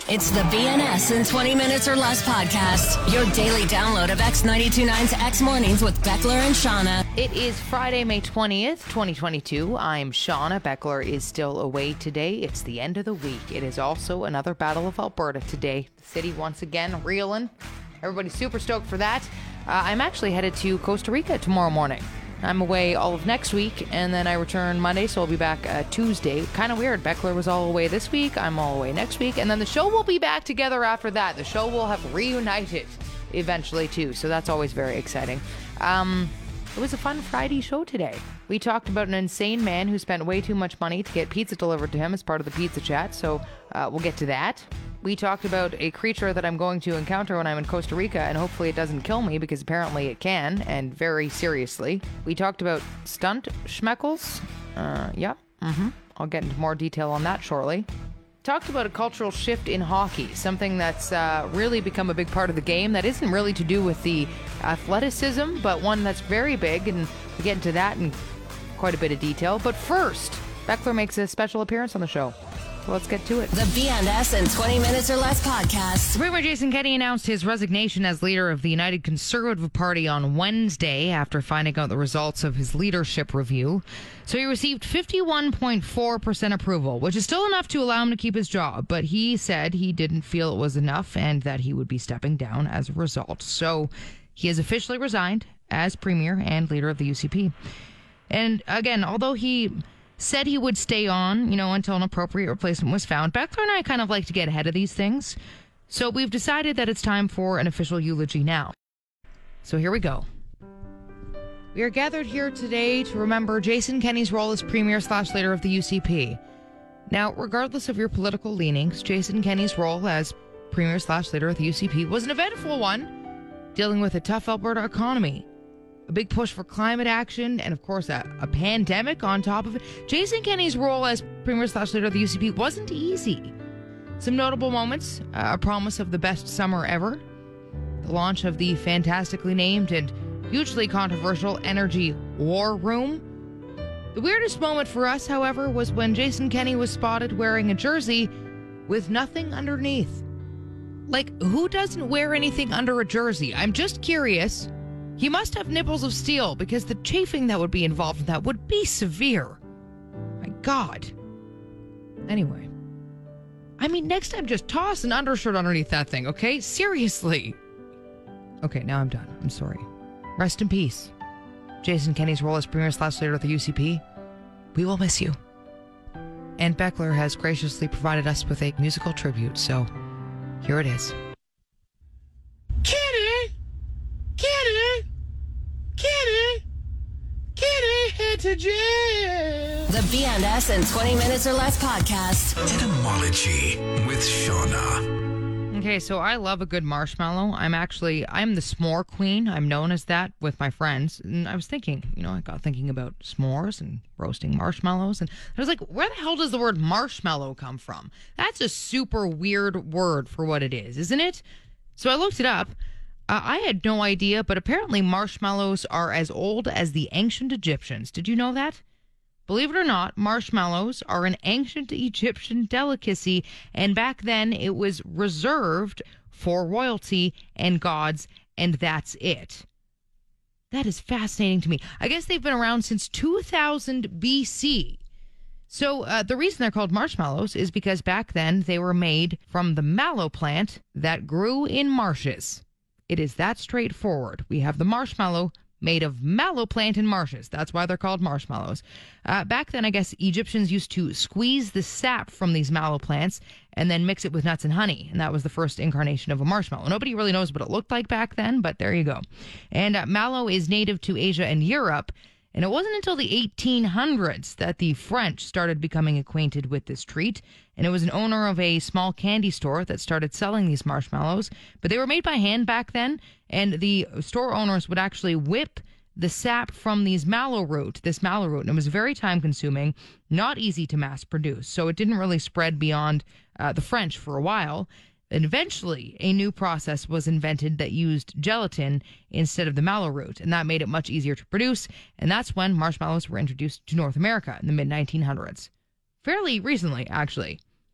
It's the BNS in 20 Minutes or Less podcast. Your daily download of X92.9's X Mornings with Beckler and Shauna. It is Friday, May 20th, 2022. I'm Shauna. Beckler is still away today. It's the end of the week. It is also another Battle of Alberta today. The city once again reeling. Everybody's super stoked for that. I'm actually headed to Costa Rica tomorrow morning. I'm away all of next week, and then I return Monday, so I'll be back Tuesday. Kind of weird. Beckler was all away this week. I'm all away next week, and then the show will be back together after that. The show will have reunited eventually, too, so that's always very exciting. It was a fun Friday show today. We talked about an insane man who spent way too much money to get pizza delivered to him as part of the pizza chat, so we'll get to that. We talked about a creature that I'm going to encounter when I'm in Costa Rica, and hopefully it doesn't kill me, because apparently it can, and very seriously. We talked about stunt schmeckles. I'll get into more detail on that shortly. Talked about a cultural shift in hockey, something that's really become a big part of the game that isn't really to do with the athleticism, but one that's very big, and we get into that in quite a bit of detail. But first, Beckler makes a special appearance on the show. So let's get to it. The BNS in 20 Minutes or Less podcast. Premier Jason Kenney announced his resignation as leader of the United Conservative Party on Wednesday after finding out the results of his leadership review. So he received 51.4% approval, which is still enough to allow him to keep his job. But he said he didn't feel it was enough and that he would be stepping down as a result. So he has officially resigned as Premier and leader of the UCP. And again, although he said he would stay on, until an appropriate replacement was found, Beckler and I kind of like to get ahead of these things. So we've decided that it's time for an official eulogy now. So here we go. We are gathered here today to remember Jason Kenney's role as Premier/leader of the UCP. Now, regardless of your political leanings, Jason Kenney's role as Premier/leader of the UCP was an eventful one, dealing with a tough Alberta economy, a big push for climate action, and of course a pandemic on top of it. Jason Kenney's role as Premier/leader of the UCP wasn't easy. Some notable moments: a promise of the best summer ever, the launch of the fantastically named and hugely controversial Energy War Room. The weirdest moment for us, however, was when Jason Kenney was spotted wearing a jersey with nothing underneath. Like, who doesn't wear anything under a jersey? I'm just curious. He must have nipples of steel, because the chafing that would be involved in that would be severe. My God. Anyway. Next time, just toss an undershirt underneath that thing, okay? Seriously. Okay, now I'm done. I'm sorry. Rest in peace. Jason Kenney's role as Premier/leader of the UCP. We will miss you. And Beckler has graciously provided us with a musical tribute, so here it is. Kitty head to jail. The BNS in 20 Minutes or Less podcast. Etymology with Shauna. Okay, so I love a good marshmallow. I'm the s'more queen. I'm known as that with my friends. And I was thinking, I got thinking about s'mores and roasting marshmallows. And I was like, where the hell does the word marshmallow come from? That's a super weird word for what it is, isn't it? So I looked it up. I had no idea, but apparently marshmallows are as old as the ancient Egyptians. Did you know that? Believe it or not, marshmallows are an ancient Egyptian delicacy, and back then it was reserved for royalty and gods, and that's it. That is fascinating to me. I guess they've been around since 2000 BC. So the reason they're called marshmallows is because back then they were made from the mallow plant that grew in marshes. It is that straightforward. We have the marshmallow made of mallow plant in marshes. That's why they're called marshmallows. Back then, I guess Egyptians used to squeeze the sap from these mallow plants and then mix it with nuts and honey. And that was the first incarnation of a marshmallow. Nobody really knows what it looked like back then, but there you go. And mallow is native to Asia and Europe. And it wasn't until the 1800s that the French started becoming acquainted with this treat. And it was an owner of a small candy store that started selling these marshmallows. But they were made by hand back then. And the store owners would actually whip the sap from this mallow root. And it was very time consuming, not easy to mass produce. So it didn't really spread beyond the French for a while. And eventually, a new process was invented that used gelatin instead of the mallow root, and that made it much easier to produce, and that's when marshmallows were introduced to North America in the mid-1900s. Fairly recently, actually.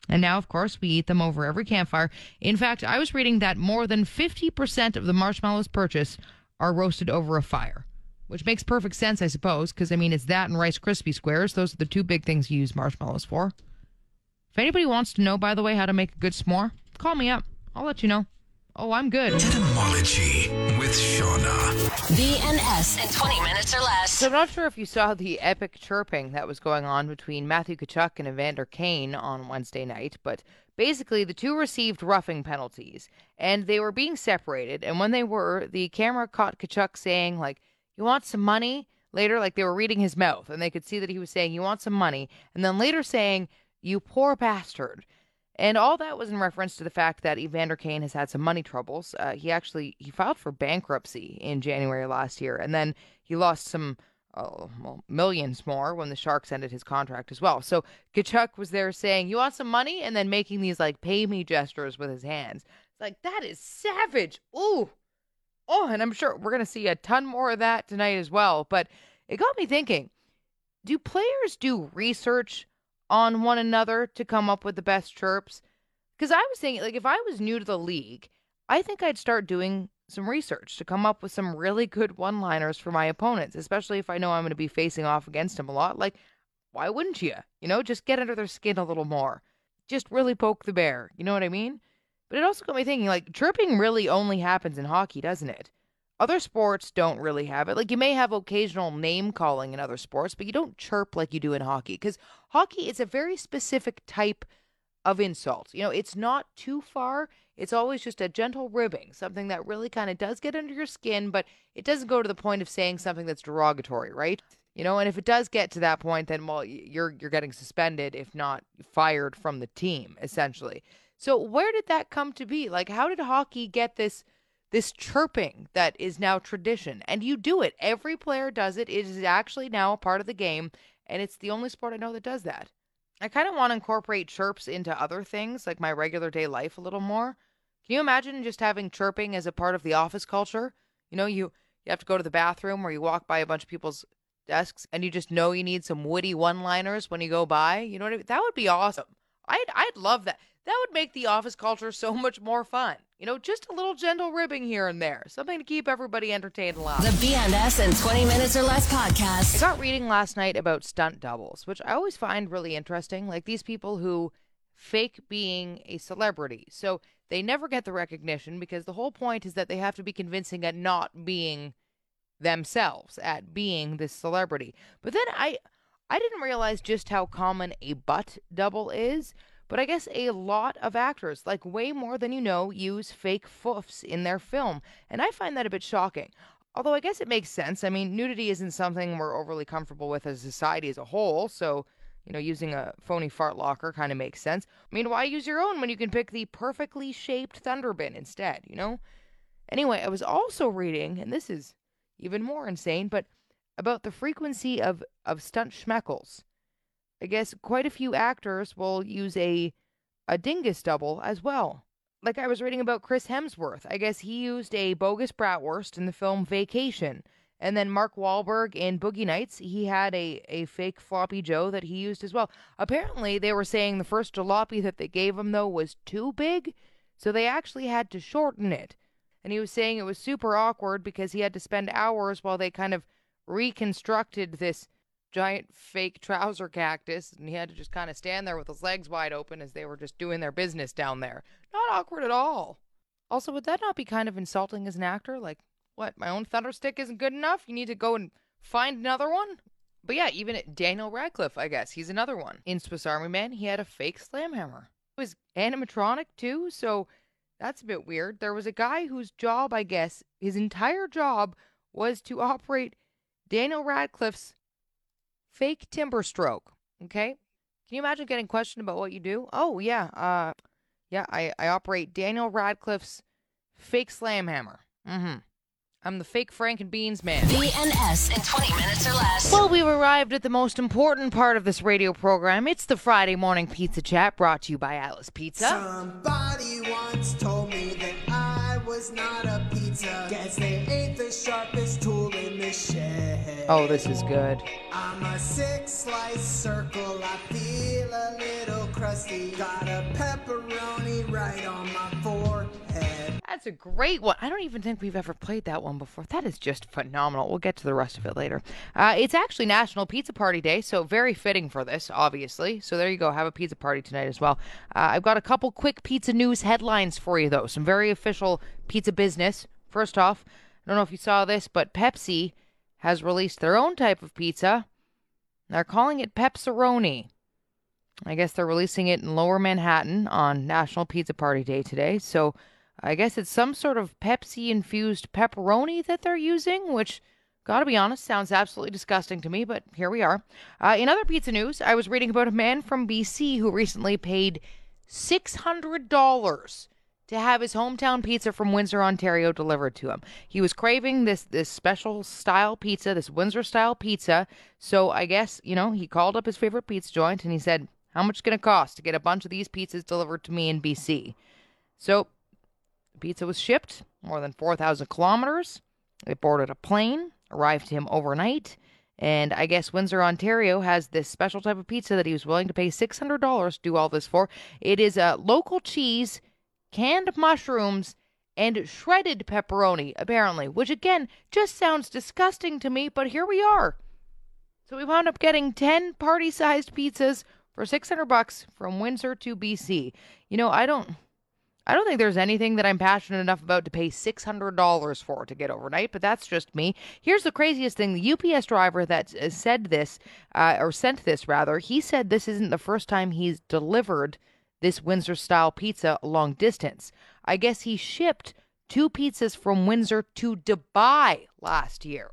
And now, of course, we eat them over every campfire. In fact, I was reading that more than 50% of the marshmallows purchased are roasted over a fire, which makes perfect sense, I suppose, because, I mean, it's that and Rice Krispie squares. Those are the two big things you use marshmallows for. If anybody wants to know, by the way, how to make a good s'more, call me up. I'll let you know. Oh, I'm good. Etymology with Shauna. BNS in 20 minutes or less. So I'm not sure if you saw the epic chirping that was going on between Matthew Tkachuk and Evander Kane on Wednesday night, but basically the two received roughing penalties, and they were being separated, and when they were, the camera caught Tkachuk saying, like, "You want some money?" Later, like, they were reading his mouth, and they could see that he was saying, "You want some money?" And then later saying, "You poor bastard." And all that was in reference to the fact that Evander Kane has had some money troubles. He filed for bankruptcy in January last year, and then he lost some millions more when the Sharks ended his contract as well. So Tkachuk was there saying, "You want some money?" and then making these like pay me gestures with his hands. It's like, that is savage. Ooh. Oh, and I'm sure we're going to see a ton more of that tonight as well. But it got me thinking, do players do research on one another to come up with the best chirps? Because I was thinking, like, if I was new to the league, I think I'd start doing some research to come up with some really good one-liners for my opponents, especially if I know I'm going to be facing off against them a lot. Like, why wouldn't you? You know, just get under their skin a little more. Just really poke the bear. You know what I mean? But it also got me thinking, like, chirping really only happens in hockey, doesn't it? Other sports don't really have it. Like, you may have occasional name calling in other sports, but you don't chirp like you do in hockey. Because hockey is a very specific type of insult. You know, it's not too far. It's always just a gentle ribbing, something that really kind of does get under your skin, but it doesn't go to the point of saying something that's derogatory, right? You know, and if it does get to that point, then, well, you're getting suspended, if not fired from the team, essentially. So where did that come to be? Like, how did hockey get this chirping that is now tradition? And you do it. Every player does it. It is actually now a part of the game, and it's the only sport I know that does that. I kind of want to incorporate chirps into other things, like my regular day life, a little more. Can you imagine just having chirping as a part of the office culture? You know, you have to go to the bathroom or you walk by a bunch of people's desks, and you just know you need some witty one-liners when you go by. You know what I mean? That would be awesome. I'd love that. That would make the office culture so much more fun. You know, just a little gentle ribbing here and there. Something to keep everybody entertained and laughing. The BNS in 20 minutes or less podcast. I got reading last night about stunt doubles, which I always find really interesting. Like these people who fake being a celebrity. So they never get the recognition because the whole point is that they have to be convincing at not being themselves, at being this celebrity. But then I didn't realize just how common a butt double is. But I guess a lot of actors, like way more than you know, use fake foofs in their film. And I find that a bit shocking. Although I guess it makes sense. I mean, nudity isn't something we're overly comfortable with as a society as a whole. So, you know, using a phony fart locker kind of makes sense. I mean, why use your own when you can pick the perfectly shaped Thunderbin instead, you know? Anyway, I was also reading, and this is even more insane, but about the frequency of stunt schmeckles. I guess quite a few actors will use a dingus double as well. Like I was reading about Chris Hemsworth. I guess he used a bogus bratwurst in the film Vacation. And then Mark Wahlberg in Boogie Nights, he had a fake floppy Joe that he used as well. Apparently, they were saying the first jalopy that they gave him, though, was too big, so they actually had to shorten it. And he was saying it was super awkward because he had to spend hours while they kind of reconstructed this giant fake trouser cactus, and he had to just kind of stand there with his legs wide open as they were just doing their business down there. Not awkward at all. Also, would that not be kind of insulting as an actor? Like, what, my own thunderstick isn't good enough? You need to go and find another one? But yeah, even Daniel Radcliffe, I guess, he's another one. In Swiss Army Man, he had a fake slam hammer. It was animatronic too, so that's a bit weird. There was a guy whose job, I guess, his entire job was to operate Daniel Radcliffe's fake timber stroke, okay? Can you imagine getting questioned about what you do? Oh, yeah, I operate Daniel Radcliffe's fake slam hammer. I'm the fake Frank and Beans man. BNS in 20 minutes or less. Well, we've arrived at the most important part of this radio program. It's the Friday Morning Pizza Chat, brought to you by Alice Pizza. Somebody once told me that I was not a pizza. Guess they ain't the sharpest tool in the shed. Oh, this is good. I'm a 6-slice circle. I feel a little crazy. crusty. Got a pepperoni right on my forehead. That's a great one. I don't even think we've ever played that one before. That is just phenomenal. We'll get to the rest of it later. It's actually National Pizza Party Day, so very fitting for this, obviously. So there you go. Have a pizza party tonight as well. I've got a couple quick pizza news headlines for you, though. Some very official pizza business. First off, I don't know if you saw this, but Pepsi has released their own type of pizza. They're calling it Pepperoni. I guess they're releasing it in Lower Manhattan on National Pizza Party Day today. So I guess it's some sort of Pepsi-infused pepperoni that they're using, which, gotta be honest, sounds absolutely disgusting to me, but here we are. In other pizza news, I was reading about a man from BC who recently paid $600 to have his hometown pizza from Windsor, Ontario delivered to him. He was craving this special style pizza, this Windsor-style pizza, so I guess, he called up his favorite pizza joint and he said, how much is it going to cost to get a bunch of these pizzas delivered to me in BC? So the pizza was shipped more than 4,000 kilometers. It boarded a plane, arrived to him overnight, and I guess Windsor, Ontario has this special type of pizza that he was willing to pay $600 to do all this for. It is a local cheese, canned mushrooms, and shredded pepperoni, apparently, which again just sounds disgusting to me, but here we are. So we wound up getting 10 party-sized pizzas for $600 from Windsor to BC. I don't think there's anything that I'm passionate enough about to pay $600 for to get overnight, but that's just me. Here's the craziest thing. The UPS driver that sent this, he said this isn't the first time he's delivered this Windsor-style pizza a long distance. I guess he shipped 2 pizzas from Windsor to Dubai last year.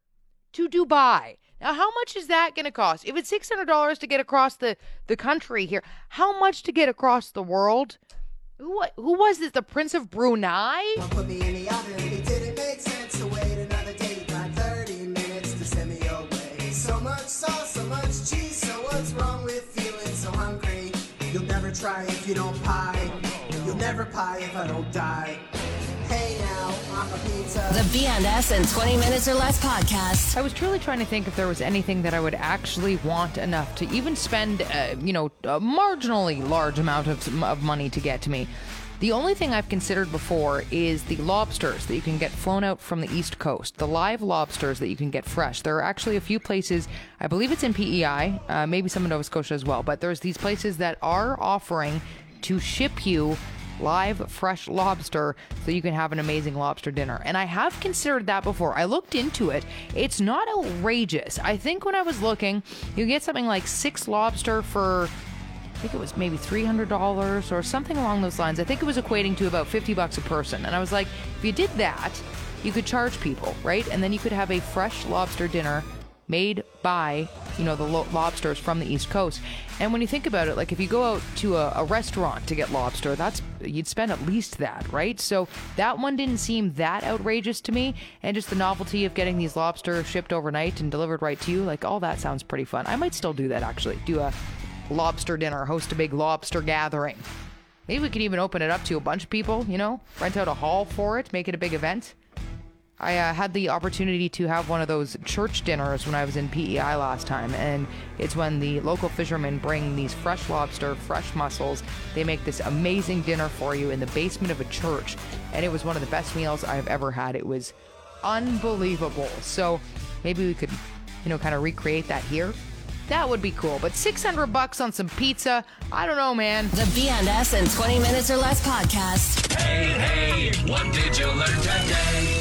To Dubai. Now, how much is that going to cost? If it's $600 to get across the country here, how much to get across the world? Who was this? The Prince of Brunei? Put me in the oven. It didn't make sense to wait another day. Got 30 minutes to send me away. So much sauce, so much cheese. So what's wrong with feeling so hungry? You'll never try if you don't pie. You'll never pie if I don't die. Hey now, I'm a pizza. The BNS in 20 Minutes or Less podcast. I was truly trying to think if there was anything that I would actually want enough to even spend, a marginally large amount of money to get to me. The only thing I've considered before is the lobsters that you can get flown out from the East Coast. The live lobsters that you can get fresh. There are actually a few places, I believe it's in PEI, maybe some in Nova Scotia as well, but there's these places that are offering to ship you live fresh lobster so you can have an amazing lobster dinner. And I have considered that before. I looked into it. It's not outrageous. I think when I was looking, you get something like 6 lobster for, I think it was maybe $300 or something along those lines. I think it was equating to about $50 a person. And I was like, if you did that, you could charge people, right? And then you could have a fresh lobster dinner made by, the lobsters from the East Coast. And when you think about it, like if you go out to a restaurant to get lobster, you'd spend at least that, right? So that one didn't seem that outrageous to me. And just the novelty of getting these lobster shipped overnight and delivered right to you, like all that sounds pretty fun. I might still do that, actually. Do a lobster dinner, host a big lobster gathering. Maybe we could even open it up to a bunch of people, rent out a hall for it, make it a big event. I had the opportunity to have one of those church dinners when I was in PEI last time, and it's when the local fishermen bring these fresh lobster, fresh mussels. They make this amazing dinner for you in the basement of a church, and it was one of the best meals I've ever had. It was unbelievable. So maybe we could, kind of recreate that here. That would be cool. But $600 on some pizza, I don't know, man. The BNS in 20 Minutes or Less podcast. Hey, what did you learn today?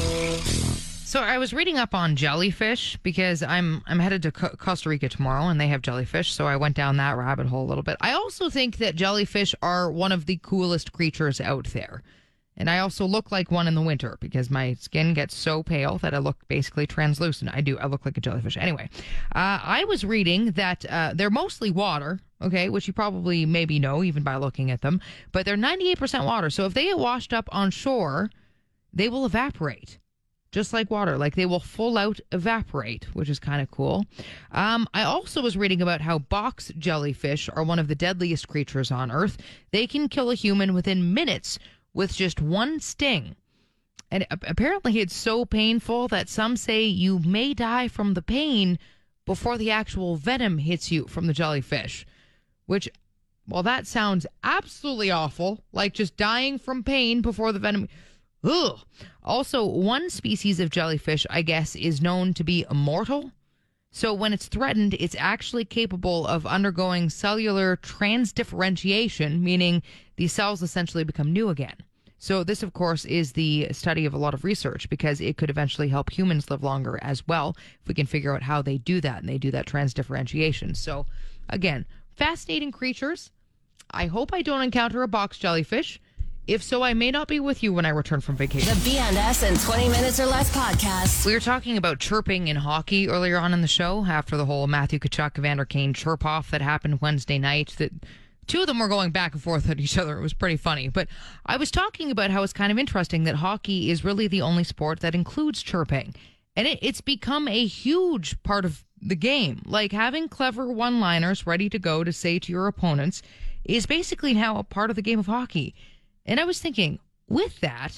So I was reading up on jellyfish because I'm headed to Costa Rica tomorrow and they have jellyfish. So I went down that rabbit hole a little bit. I also think that jellyfish are one of the coolest creatures out there. And I also look like one in the winter because my skin gets so pale that I look basically translucent. I look like a jellyfish. Anyway, I was reading that they're mostly water, okay, which you probably maybe know even by looking at them. But they're 98% water. So if they get washed up on shore, they will evaporate. Just like water, like they will full out evaporate, which is kind of cool. I also was reading about how box jellyfish are one of the deadliest creatures on Earth. They can kill a human within minutes with just one sting. And apparently it's so painful that some say you may die from the pain before the actual venom hits you from the jellyfish, which Well, that sounds absolutely awful, like just dying from pain before the venom. Ugh. Also, one species of jellyfish, I guess, is known to be immortal. So when it's threatened, it's actually capable of undergoing cellular transdifferentiation, meaning these cells essentially become new again. So this, of course, is the study of a lot of research because it could eventually help humans live longer as well if we can figure out how they do that, and they do that transdifferentiation. So, again, fascinating creatures. I hope I don't encounter a box jellyfish. If so, I may not be with you when I return from vacation. The BNS in 20 Minutes or Less podcast. We were talking about chirping in hockey earlier on in the show after the whole Matthew Tkachuk, Evander Kane chirp-off that happened Wednesday night. That two of them were going back and forth at each other. It was pretty funny. But I was talking about how it's kind of interesting that hockey is really the only sport that includes chirping. And it's become a huge part of the game. Like having clever one-liners ready to go to say to your opponents is basically now a part of the game of hockey. And I was thinking, with that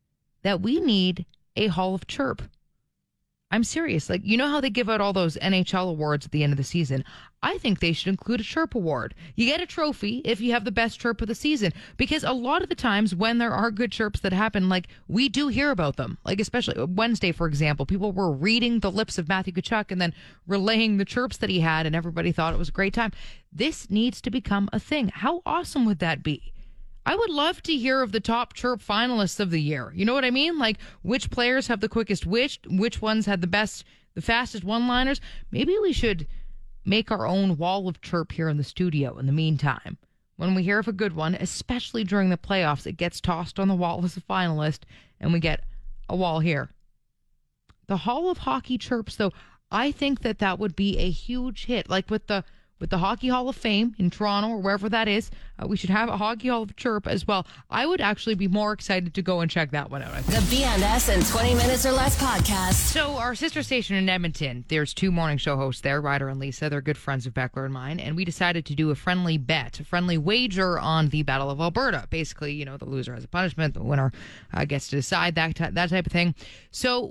we need a Hall of Chirp. I'm serious. Like, you know how they give out all those NHL awards at the end of the season? I think they should include a Chirp Award. You get a trophy if you have the best chirp of the season. Because a lot of the times when there are good chirps that happen, like, we do hear about them. Like, especially Wednesday, for example, people were reading the lips of Matthew Tkachuk and then relaying the chirps that he had, and everybody thought it was a great time. This needs to become a thing. How awesome would that be? I would love to hear of the top chirp finalists of the year. You know what I mean? Like which players have the quickest which ones had the fastest one-liners. Maybe we should make our own wall of chirp here in the studio in the meantime. When we hear of a good one, especially during the playoffs, it gets tossed on the wall as a finalist and we get a wall here. The Hall of Hockey chirps, though, I think that would be a huge hit. Like with the Hockey Hall of Fame in Toronto or wherever that is, we should have a Hockey Hall of Chirp as well. I would actually be more excited to go and check that one out. I think. The BNS in 20 Minutes or Less podcast. So our sister station in Edmonton, there's two morning show hosts there, Ryder and Lisa. They're good friends of Beckler and mine. And we decided to do a friendly bet, a friendly wager on the Battle of Alberta. Basically, you know, the loser has a punishment, the winner gets to decide, that type of thing. So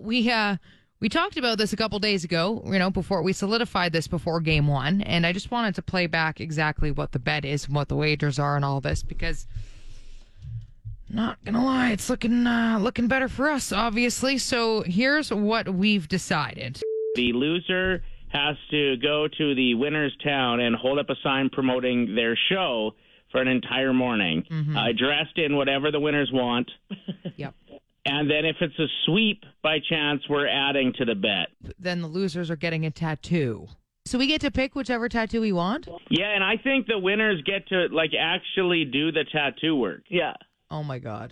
we talked about this a couple days ago, you know, before we solidified this before game one. And I just wanted to play back exactly what the bet is and what the wagers are and all this, because not going to lie, it's looking better for us, obviously. So here's what we've decided. The loser has to go to the winner's town and hold up a sign promoting their show for an entire morning, dressed in whatever the winners want. Yep. And then if it's a sweep, by chance, we're adding to the bet. Then the losers are getting a tattoo. So we get to pick whichever tattoo we want? Yeah, and I think the winners get to, actually do the tattoo work. Yeah. Oh, my God.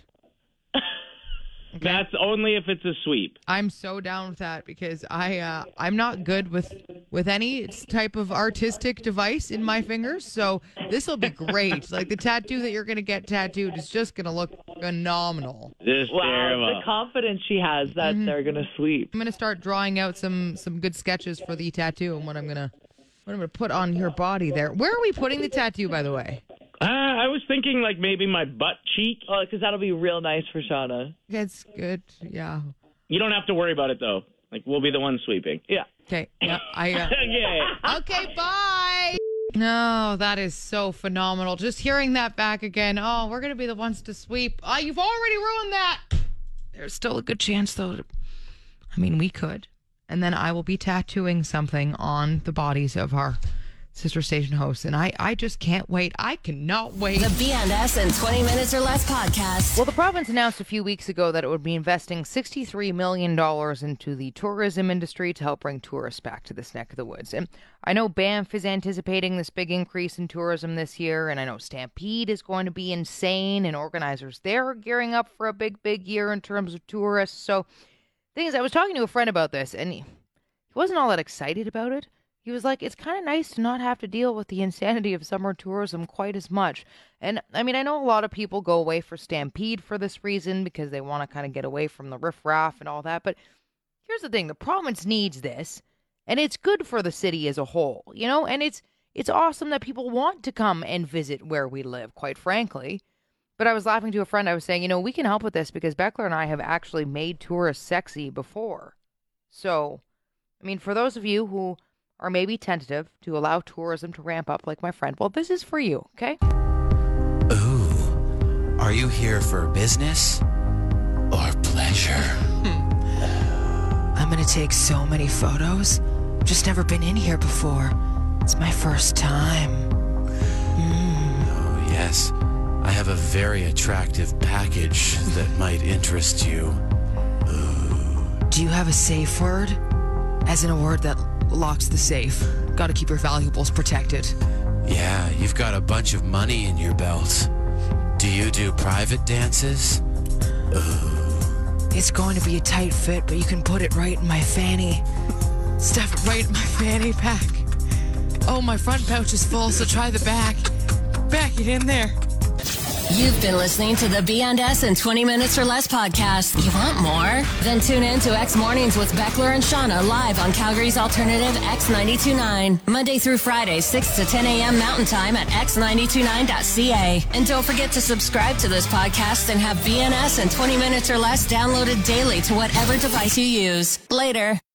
Okay. That's only if it's a sweep. I'm so down with that because I'm not good with any type of artistic device in my fingers. So this will be great. Like the tattoo that you're going to get tattooed is just going to look phenomenal. This terrible. The confidence she has that they're going to sweep. I'm going to start drawing out some good sketches for the tattoo and what I'm going to put on your body there. Where are we putting the tattoo, by the way? I was thinking maybe my butt cheek. Oh, because that'll be real nice for Shauna. That's good. Yeah. You don't have to worry about it, though. We'll be the ones sweeping. Yeah. Okay. Yeah. Yeah. Okay, bye. No, that is so phenomenal. Just hearing that back again. Oh, we're going to be the ones to sweep. Oh, you've already ruined that. There's still a good chance, though. We could. And then I will be tattooing something on the bodies of our sister station hosts, and I just can't wait. I cannot wait. The BNS in 20 Minutes or Less podcast. Well, the province announced a few weeks ago that it would be investing $63 million into the tourism industry to help bring tourists back to this neck of the woods. And I know Banff is anticipating this big increase in tourism this year, and I know Stampede is going to be insane, and organizers there are gearing up for a big year in terms of tourists. So, the thing is, I was talking to a friend about this, and he wasn't all that excited about it. He was like, it's kind of nice to not have to deal with the insanity of summer tourism quite as much. And, I know a lot of people go away for Stampede for this reason because they want to kind of get away from the riffraff and all that. But here's the thing. The province needs this, and it's good for the city as a whole, you know? And it's awesome that people want to come and visit where we live, quite frankly. But I was laughing to a friend. I was saying, we can help with this because Beckler and I have actually made tourists sexy before. So, for those of you who or maybe tentative to allow tourism to ramp up like my friend, well, this is for you, okay? Ooh, are you here for business or pleasure? I'm gonna take so many photos. Just never been in here before. It's my first time. Oh, yes. I have a very attractive package that might interest you. Do you have a safe word? As in a word that locks the safe. Gotta keep your valuables protected. Yeah, you've got a bunch of money in your belt. Do you do private dances? It's going to be a tight fit, but you can put it right in my fanny. Stuff it right in my fanny pack. Oh, my front pouch is full, so try the back. Back it in there. You've been listening to the B&S in 20 Minutes or Less podcast. You want more? Then tune in to X Mornings with Beckler and Shauna live on Calgary's alternative X92.9. Monday through Friday, 6 to 10 a.m. Mountain Time at x929.ca. And don't forget to subscribe to this podcast and have B&S in 20 Minutes or Less downloaded daily to whatever device you use. Later.